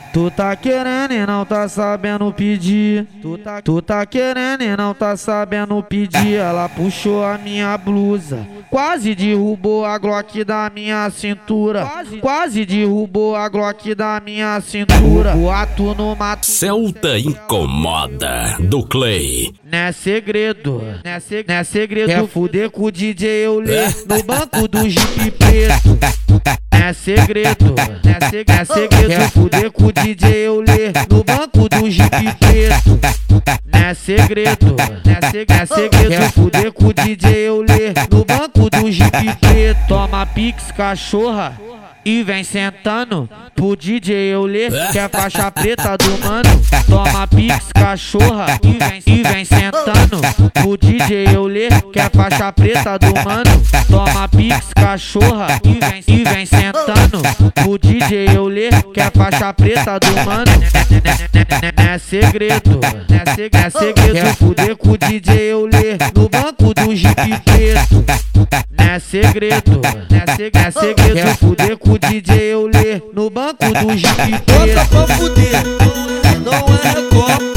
Tu tá querendo e não tá sabendo pedir. Tu tá querendo e não tá sabendo pedir. Ela puxou a minha blusa, quase derrubou a Glock da minha cintura. Quase derrubou a Glock da minha cintura. O ato no mato. Celta Incomoda, do Clay. Não é segredo, não é segredo. Quer fuder com o DJ Eulê no banco do Jeep preto. Não é segredo, não é segredo. Quer fuder com o DJ Eulê no banco do Jeep preto. Não é segredo, não é segredo. Quer fuder com o DJ Eulê no banco do Jeep preto. Toma pix, cachorra, e vem sentando pro DJ Eulê, que é faixa preta do mano. Toma pix, cachorra, e vem sentando pro DJ Eulê, que é faixa preta do mano. Toma pix, cachorra, e vem sentando pro DJ Eulê, que é faixa preta do mano. Não é segredo, não é segredo. Quer fuder com o DJ Eulê no banco do Jeep preto. Não é segredo, não é segredo. Quer fuder com o DJ Eulê no banco do Jeep preto. Bota pra fuder, não é Record.